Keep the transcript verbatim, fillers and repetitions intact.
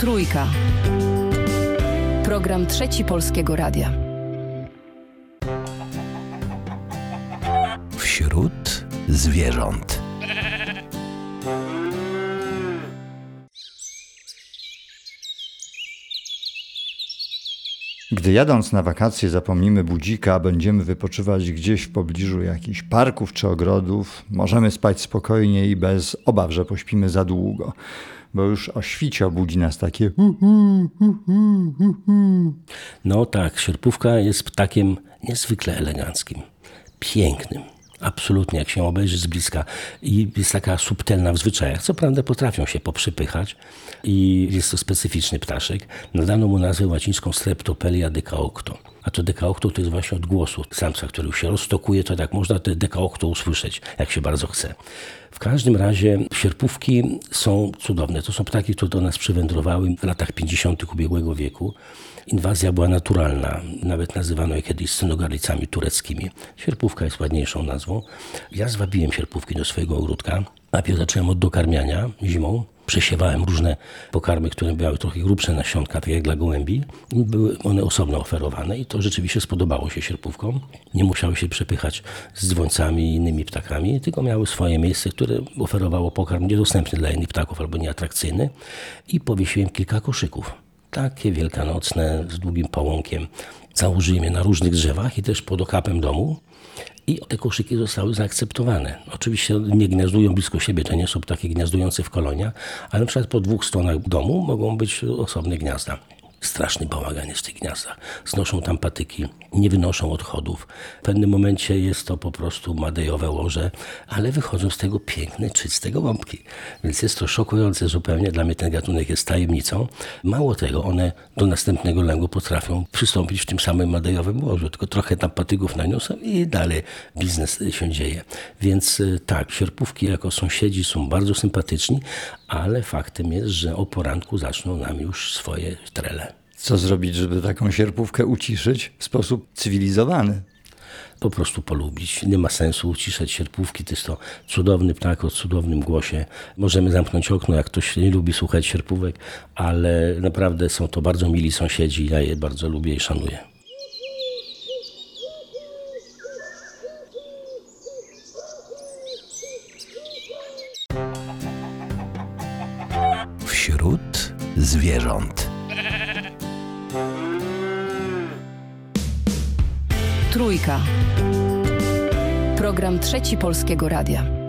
Trójka. Program Trzeci Polskiego Radia. Wśród zwierząt. Gdy jadąc na wakacje zapomnimy budzika, będziemy wypoczywać gdzieś w pobliżu jakichś parków czy ogrodów, możemy spać spokojnie i bez obaw, że pośpimy za długo, bo już o świcie obudzi nas takie hu, hu, hu, hu, hu, hu. No tak, sierpówka jest ptakiem niezwykle eleganckim, pięknym. Absolutnie, jak się obejrzy z bliska i jest taka subtelna w zwyczajach. Co prawda potrafią się poprzypychać i jest to specyficzny ptaszek. Nadano mu nazwę łacińską Streptopelia decaocto. A to decaocto to jest właśnie od głosu samca, który się roztokuje, to tak można te decaocto usłyszeć, jak się bardzo chce. W każdym razie sierpówki są cudowne. To są ptaki, które do nas przywędrowały w latach pięćdziesiątych ubiegłego wieku. Inwazja była naturalna, nawet nazywano je kiedyś cynogarlicami tureckimi. Sierpówka jest ładniejszą nazwą. Ja zwabiłem sierpówki do swojego ogródka. Najpierw zacząłem od dokarmiania zimą. Przesiewałem różne pokarmy, które miały trochę grubsze nasionka, tak jak dla gołębi. Były one osobno oferowane i to rzeczywiście spodobało się sierpówkom. Nie musiały się przepychać z dzwońcami i innymi ptakami, tylko miały swoje miejsce, które oferowało pokarm niedostępny dla innych ptaków albo nieatrakcyjny. I powiesiłem kilka koszyków. Takie wielkanocne, z długim połąkiem. Założyłem je na różnych drzewach i też pod okapem domu. I te koszyki zostały zaakceptowane. Oczywiście nie gniazdują blisko siebie, to nie są ptaki gniazdujące w koloniach, ale na przykład po dwóch stronach domu mogą być osobne gniazda. Straszny bałagan jest w tych gniazdach. Znoszą tam patyki, nie wynoszą odchodów. W pewnym momencie jest to po prostu madejowe łoże, ale wychodzą z tego piękne, czyste gołąbki. Więc jest to szokujące zupełnie. Dla mnie ten gatunek jest tajemnicą. Mało tego, one do następnego lęgu potrafią przystąpić w tym samym madejowym łożu, tylko trochę tam patyków naniosą i dalej biznes się dzieje. Więc tak, sierpówki jako sąsiedzi są bardzo sympatyczni, ale faktem jest, że o poranku zaczną nam już swoje trele. Co zrobić, żeby taką sierpówkę uciszyć w sposób cywilizowany? Po prostu polubić. Nie ma sensu uciszać sierpówki. To jest to cudowny ptak o cudownym głosie. Możemy zamknąć okno, jak ktoś nie lubi słuchać sierpówek, ale naprawdę są to bardzo mili sąsiedzi. Ja je bardzo lubię i szanuję. Wśród zwierząt. Trójka. Program Trzeci Polskiego Radia.